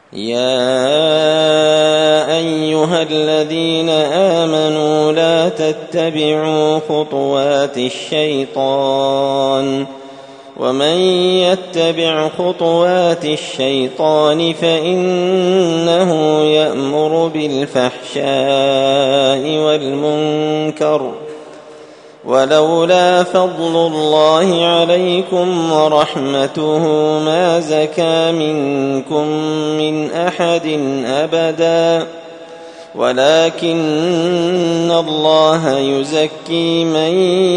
يا أيها الذين آمنوا لا تتبعوا خطوات الشيطان ومن يتبع خطوات الشيطان فإنه يأمر بالفحشاء والمنكر ولولا فضل الله عليكم ورحمته ما زكى منكم من أحد أبدا ولكن الله يزكي من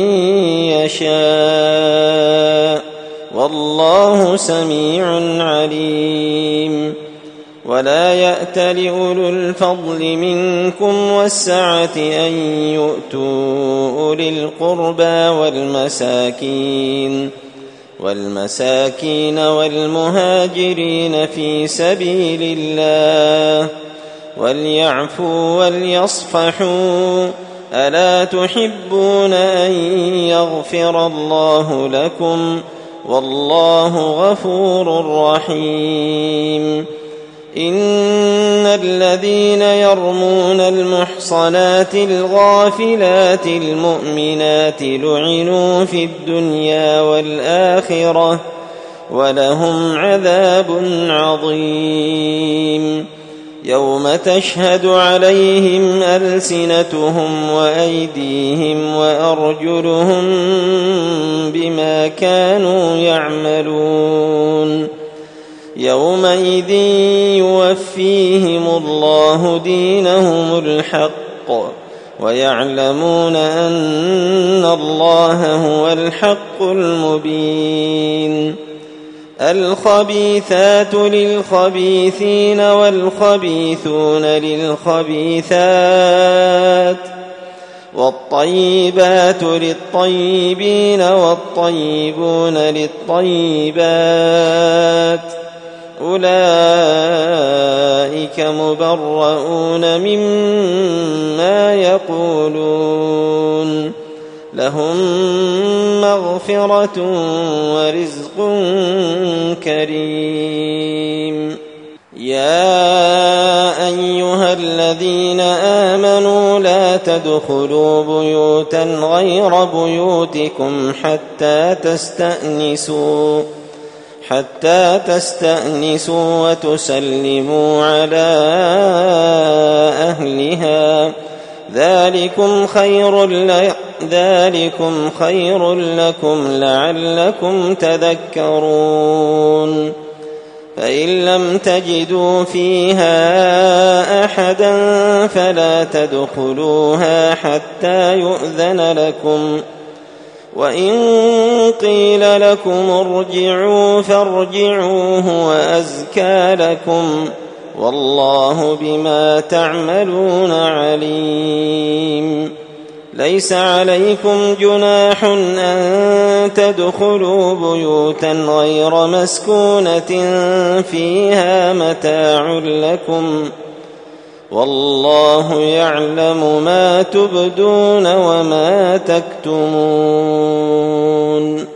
يشاء والله سميع عليم ولا يأت لأولو الفضل منكم والسعة أن يؤتوا أولي القربى والمساكين والمهاجرين في سبيل الله وليعفوا وليصفحوا ألا تحبون أن يغفر الله لكم والله غفور رحيم إن الذين يرمون المحصنات الغافلات المؤمنات لعنوا في الدنيا والآخرة ولهم عذاب عظيم يوم تشهد عليهم ألسنتهم وأيديهم وأرجلهم بما كانوا يعملون يومئذ يوفيهم الله دينهم الحق ويعلمون أن الله هو الحق المبين الخبيثات للخبيثين والخبيثون للخبيثات والطيبات للطيبين والطيبون للطيبات أولئك مبرؤون مما يقولون لهم مغفرة ورزق كريم يا أيها الذين آمنوا لا تدخلوا بيوتا غير بيوتكم حتى تستأنسوا وتسلموا على أهلها ذلكم خير لكم لعلكم تذكرون فإن لم تجدوا فيها أحدا فلا تدخلوها حتى يؤذن لكم وإن قيل لكم ارجعوا فارجعوا هو أزكى لكم والله بما تعملون عليم ليس عليكم جناح أن تدخلوا بيوتا غير مسكونة فيها متاع لكم والله يعلم ما تبدون وما تكتمون